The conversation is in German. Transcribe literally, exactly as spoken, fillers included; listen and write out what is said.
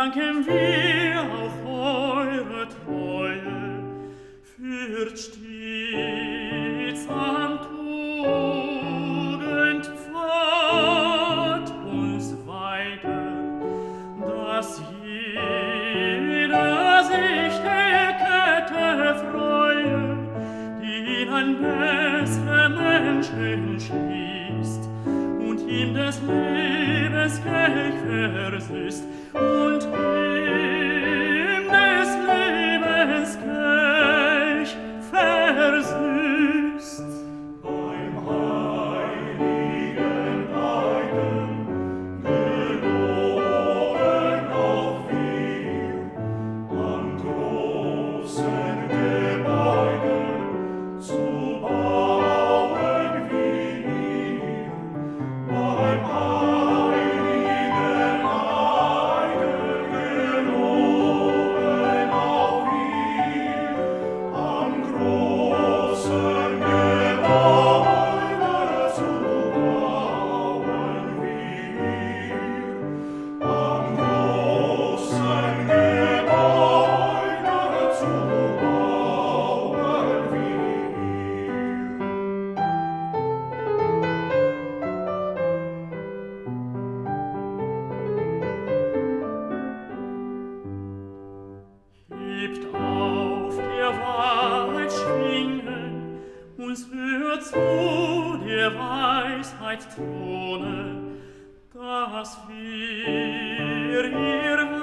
danken wir auf eure Treue, führt stets am Tugendpfad uns weiter, dass jeder sich der Kette freue, die an bessere Menschen schließt und ihm des Lebens Kelch versüßt und ihm des Lebens Kelch versüßt. Beim heiligen Leiden geloben auch wir am großen Gebäude zu bauen wie ihr. Beim heiligen Leiden geloben auch wir am großen Gebäude zu bauen wie ihr. Am großen Gebäude zu bauen wie Hebt auf der Wahrheit Schwingen, uns hört zu der Weisheit Throne, dass wir ihr